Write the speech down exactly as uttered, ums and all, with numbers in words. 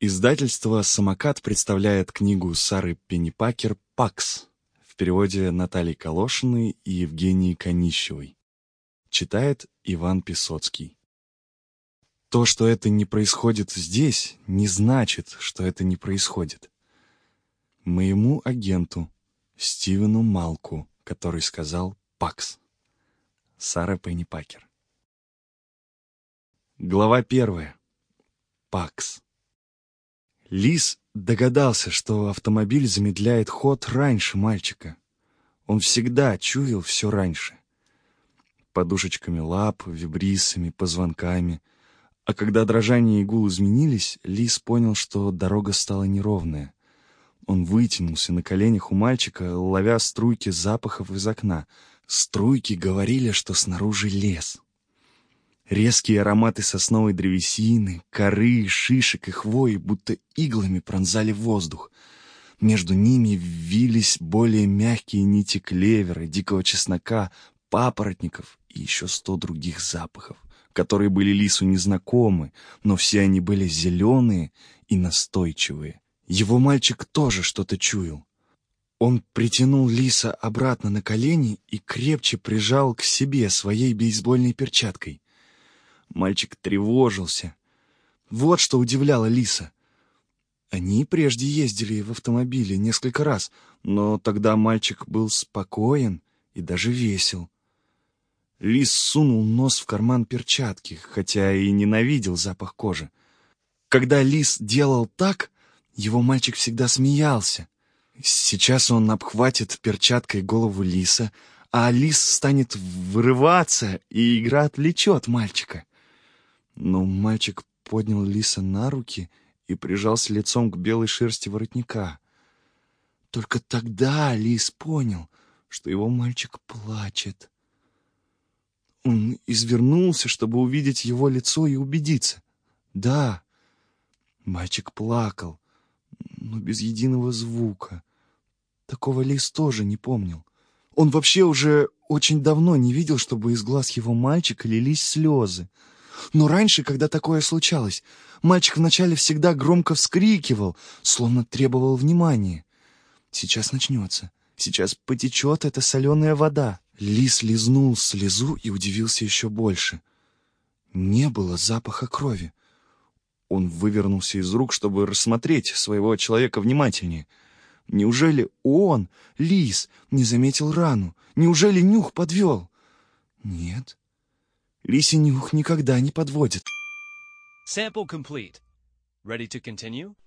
Издательство «Самокат» представляет книгу Сары Пеннипакер «Пакс» в переводе Натальи Колошиной и Евгении Конищевой. Читает Иван Песоцкий. То, что это не происходит здесь, не значит, что это не происходит. Моему агенту Стивену Малку, который сказал «Пакс». Сара Пеннипакер. Глава первая. Пакс. Лис догадался, что автомобиль замедляет ход раньше мальчика. Он всегда чуял все раньше. Подушечками лап, вибрисами, позвонками. А когда дрожание и гул изменились, Лис понял, что дорога стала неровная. Он вытянулся на коленях у мальчика, ловя струйки запахов из окна. Струйки говорили, что снаружи лес. Резкие ароматы сосновой древесины, коры, шишек и хвои будто иглами пронзали воздух. Между ними вились более мягкие нити клевера, дикого чеснока, папоротников и еще сто других запахов, которые были лису незнакомы, но все они были зеленые и настойчивые. Его мальчик тоже что-то чуял. Он притянул лиса обратно на колени и крепче прижал к себе своей бейсбольной перчаткой. Мальчик тревожился. Вот что удивляло лиса. Они прежде ездили в автомобиле несколько раз, но тогда мальчик был спокоен и даже весел. Лис сунул нос в карман перчатки, хотя и ненавидел запах кожи. Когда лис делал так, его мальчик всегда смеялся. Сейчас он обхватит перчаткой голову лиса, а лис станет вырываться, и игра отвлечет мальчика. Но мальчик поднял лиса на руки и прижался лицом к белой шерсти воротника. Только тогда лис понял, что его мальчик плачет. Он извернулся, чтобы увидеть его лицо и убедиться. Да, мальчик плакал, но без единого звука. Такого лис тоже не помнил. Он вообще уже очень давно не видел, чтобы из глаз его мальчика лились слезы. Но раньше, когда такое случалось, мальчик вначале всегда громко вскрикивал, словно требовал внимания. Сейчас начнется. Сейчас потечет эта соленая вода. Лис лизнул слезу и удивился еще больше. Не было запаха крови. Он вывернулся из рук, чтобы рассмотреть своего человека внимательнее. Неужели он, лис, не заметил рану? Неужели нюх подвел? Нет. Лисий нюх никогда не подводит. Sample complete. Ready to continue?